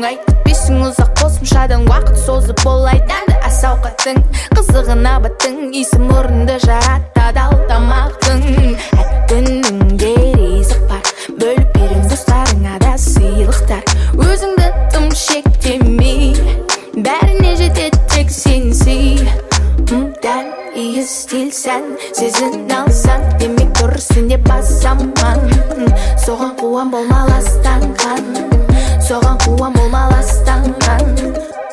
айтпайсың ұзақ қосымшадан уақыт созып болайда ас ауқаттың қызығына баттың иісі мұрынды жаратады ал тамақтың әр күніңде ризық бар бөліп берем достарыңа да сыйлықтар өзіңді тым шектемей бәріне жетеді тек сен сүй дәл иіс стиль сән сезін алсаң демек дұрысын деп басаман соған қуам болма ластанған соған қуам болма ластанған